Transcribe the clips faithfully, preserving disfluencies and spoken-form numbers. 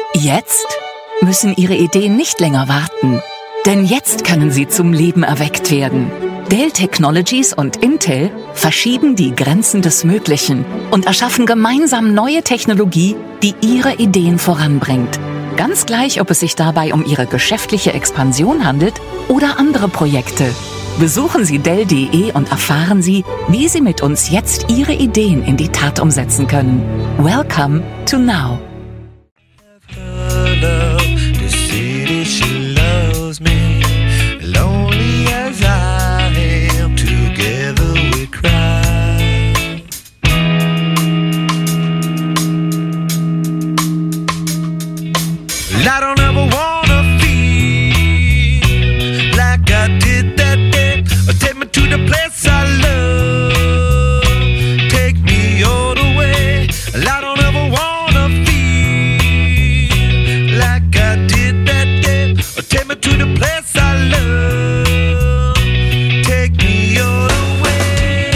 Jetzt müssen Ihre Ideen nicht länger warten, denn jetzt können sie zum Leben erweckt werden. Dell Technologies und Intel verschieben die Grenzen des Möglichen und erschaffen gemeinsam neue Technologie, die Ihre Ideen voranbringt. Ganz gleich, ob es sich dabei um Ihre geschäftliche Expansion handelt oder andere Projekte. Besuchen Sie Dell punkt de und erfahren Sie, wie Sie mit uns jetzt Ihre Ideen in die Tat umsetzen können. Welcome to Now. The city, she loves me. Lonely as I am, together we cry. I don't ever wanna feel like I did that day. Take me to the place I love. Take me all the way. I don't ever wanna feel like I did that day. Take me to the place I love. Take me all the way.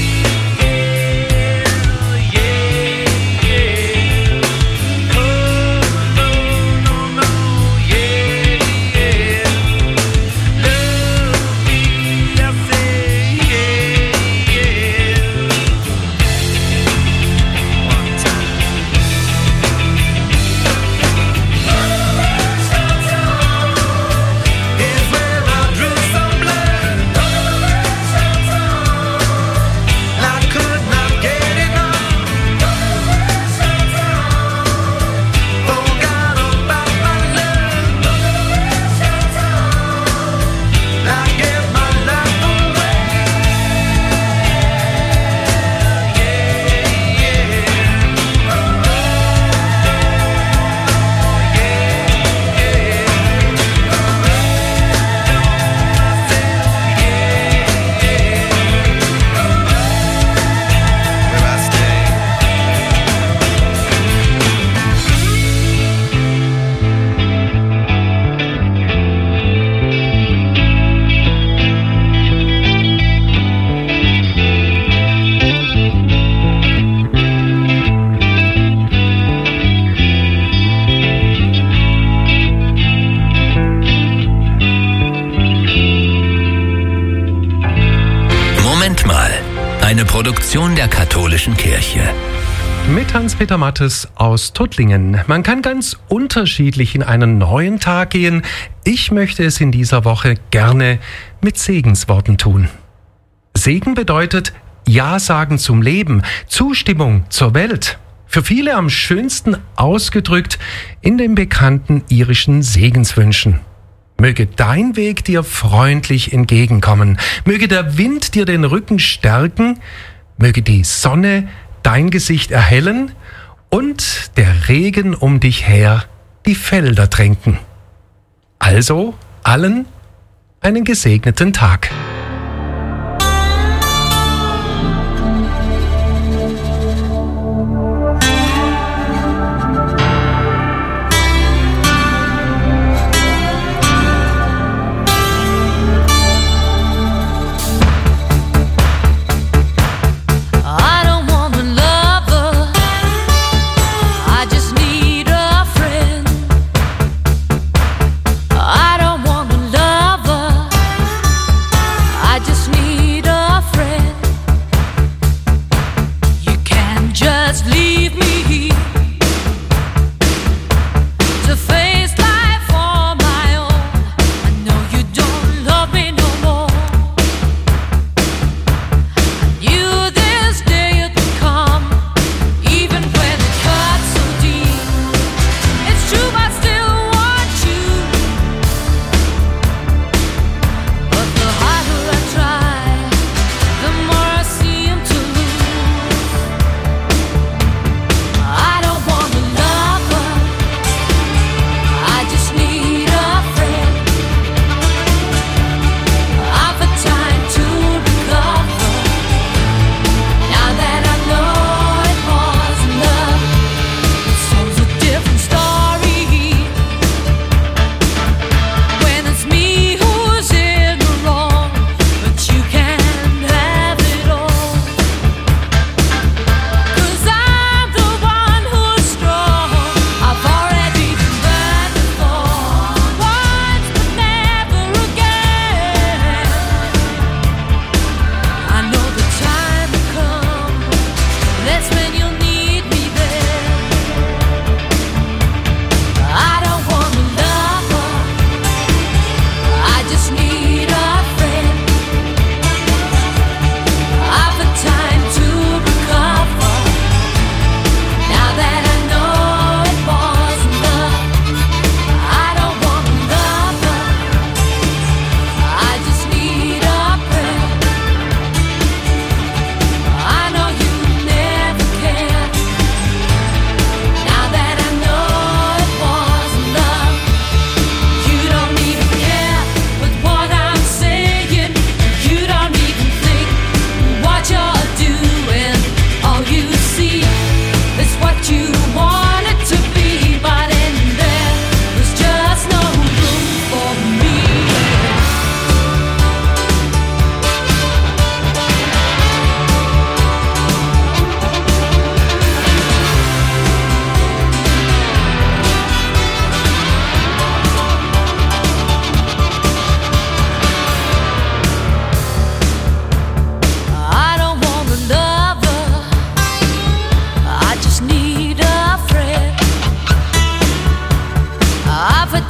Yeah, yeah, yeah. Oh, no, no, no, yeah, yeah. Love me, I say, yeah, yeah. One time. Is where I drew some blood. I could not get enough. Forgot about my love. I gave my life away. Yeah, yeah. Oh, where I stay. Moment mal, eine Produktion der katholischen Kirche. Mit Hans-Peter Mattes aus Tuttlingen. Man kann ganz unterschiedlich in einen neuen Tag gehen. Ich möchte es in dieser Woche gerne mit Segensworten tun. Segen bedeutet Ja sagen zum Leben, Zustimmung zur Welt. Für viele am schönsten ausgedrückt in den bekannten irischen Segenswünschen. Möge dein Weg dir freundlich entgegenkommen. Möge der Wind dir den Rücken stärken. Möge die Sonne dein Gesicht erhellen und der Regen um dich her die Felder tränken. Also allen einen gesegneten Tag. I don't want a lover, I just need a friend. I don't want a lover,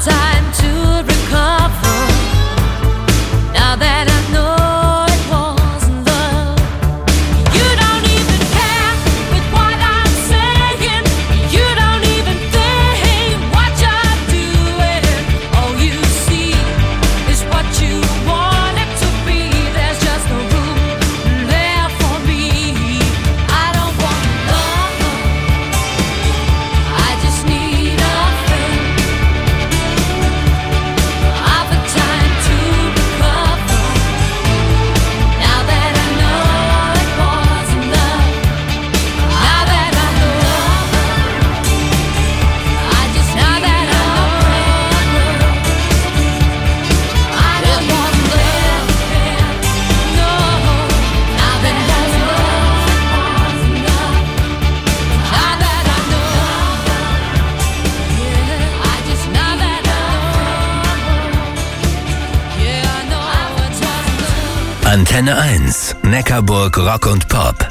time to recover. Now that I know it wasn't love. You don't even care with what I'm saying. You don't even think what you're doing. All you see is what you want it to be. There's just no room there for me. I don't want love. I just need a friend. I've had time to recover. Now that I know it wasn't love. Now that I know, I just now that I know, I don't want love. No, now that I know, now that I know, I just now that I know, yeah I know it wasn't love. Antenne eins, Neckarburg Rock und Pop.